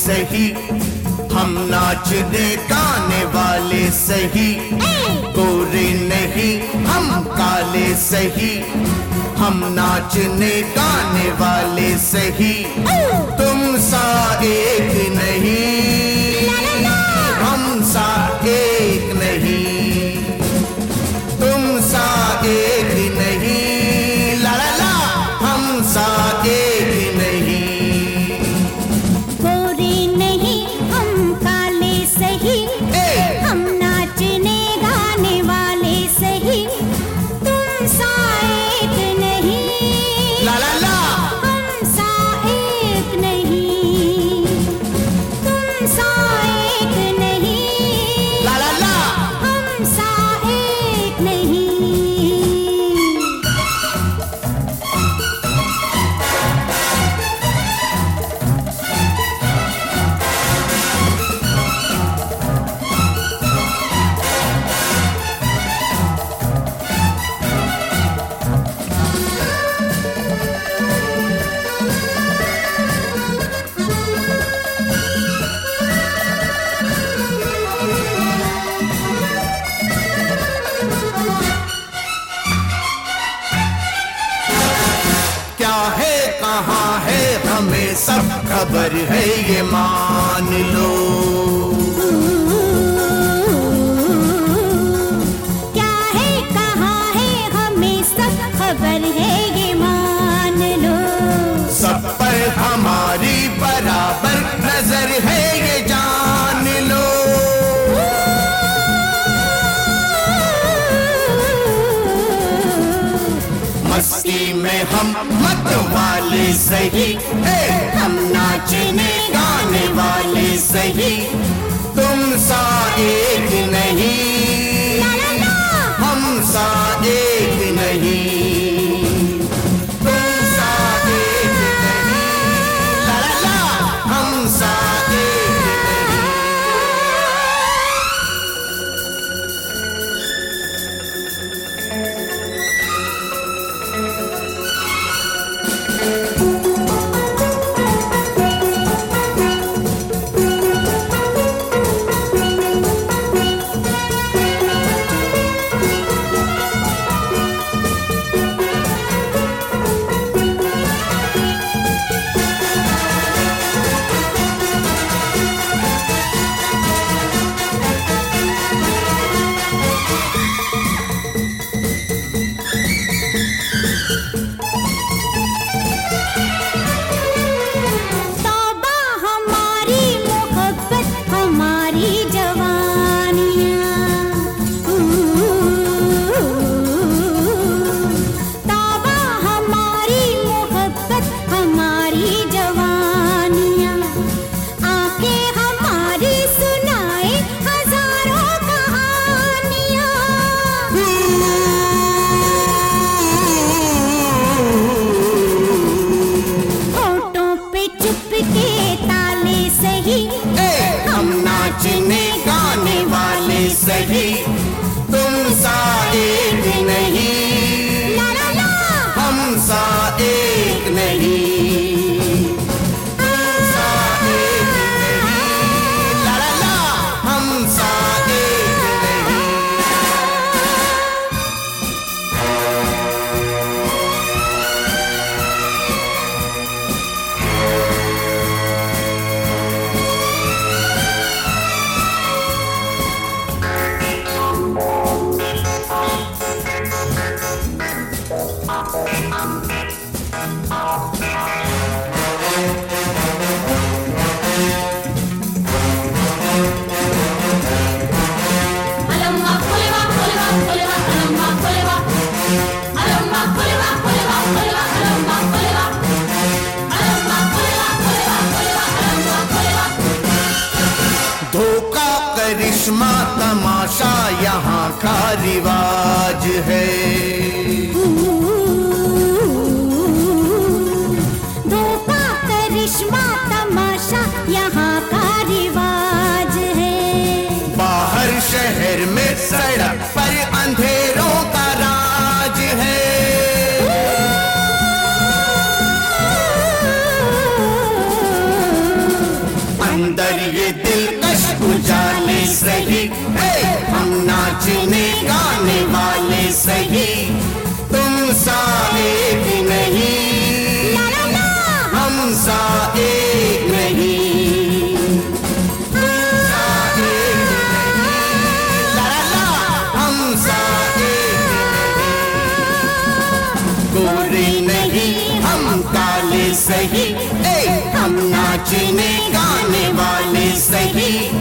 सही, हम नाचने गाने वाले सही, गोरे नहीं हम काले सही, हम नाचने गाने वाले सही, तुम सा एक नहीं, हम सा एक नहीं, तुम सा एक नहीं, ला ला ला, हम सा एक नहीं। गोरे नहीं हम काले सही, हम नाचने गाने वाले सही, तुम सा एक नहीं, ला ला ला, हम सा एक नहीं, तुम सा एक नहीं, ला ला ला, हम सा एक नहीं। क्या है कहाँ है हमें सब खबर है, ये मान लो। क्या है कहाँ है हमें सब खबर है, ये मान लो। सब पर हमारी बराबर नजर है, ये जान लो। मस्ती में हम मत वाले सही, हम नाचने गाने वाले सही, तुम सा एक नहीं, हम सा एक नहीं, तुम सा एक नहीं, ला ला ला, हम सा एक नहीं। तौबा हमारी मोहब्बत हमारी जवानियाँ, तौबा हमारी मोहब्बत हमारी जवानियाँ, आके हमारी सुनाए हजारों कहानियाँ। होठों पे चुपके ताले सही, हम नाचने गाने वाले सही, तुम सा एक नहीं, ला ला ला, हम सा एक नहीं, तुम सा एक नहीं, ला ला ला, हम सा एक नहीं। धोखा करिश्मा तमाशा यहाँ का रिवाज है, धोखा करिश्मा तमाशा यहाँ का रिवाज है। बाहर शहर में सड़क पर अंधेरों का राज है। उजाले सही, हम नाचने गाने वाले सही, तुम सा एक नहीं, हम सा एक नहीं, तुम सा एक नहीं, हम सा एक नहीं, गोरे नहीं हम काले सही, हम नाचने गाने वाले सही।